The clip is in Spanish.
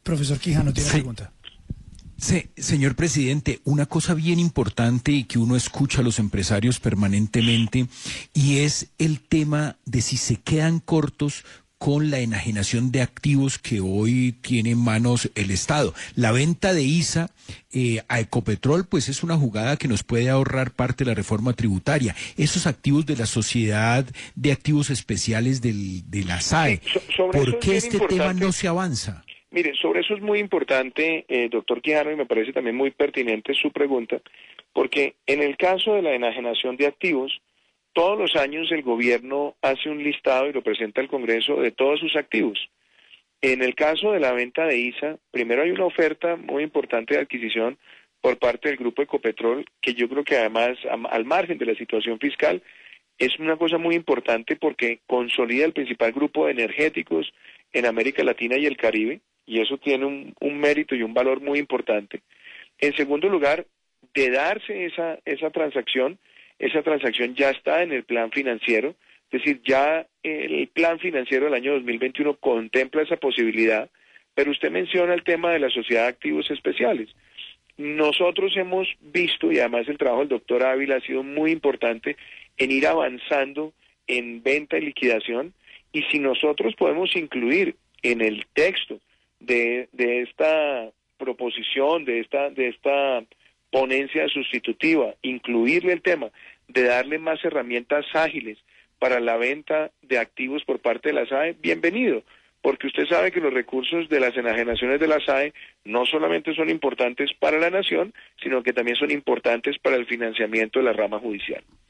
Profesor Quijano, tiene pregunta. Sí, señor presidente, una cosa bien importante y que uno escucha a los empresarios permanentemente, y es el tema de si se quedan cortos con la enajenación de activos que hoy tiene en manos el Estado. La venta de ISA a Ecopetrol, pues es una jugada que nos puede ahorrar parte de la reforma tributaria. Esos activos de la Sociedad de Activos Especiales de la SAE, ¿por qué este tema no se avanza? Mire, sobre eso es muy importante, doctor Quijano, y me parece también muy pertinente su pregunta, porque en el caso de la enajenación de activos, todos los años el gobierno hace un listado y lo presenta al Congreso de todos sus activos. En el caso de la venta de ISA, primero hay una oferta muy importante de adquisición por parte del Grupo Ecopetrol, que yo creo que además, al margen de la situación fiscal, es una cosa muy importante porque consolida el principal grupo de energéticos en América Latina y el Caribe, y eso tiene un mérito y un valor muy importante. En segundo lugar, de darse esa transacción ya está en el plan financiero, es decir, ya el plan financiero del año 2021 contempla esa posibilidad, pero usted menciona el tema de la Sociedad de Activos Especiales. Nosotros hemos visto, y además el trabajo del doctor Ávila ha sido muy importante, en ir avanzando en venta y liquidación, y si nosotros podemos incluir en el texto de esta proposición, de esta ponencia sustitutiva, incluirle el tema de darle más herramientas ágiles para la venta de activos por parte de la SAE, bienvenido, porque usted sabe que los recursos de las enajenaciones de la SAE no solamente son importantes para la nación, sino que también son importantes para el financiamiento de la rama judicial.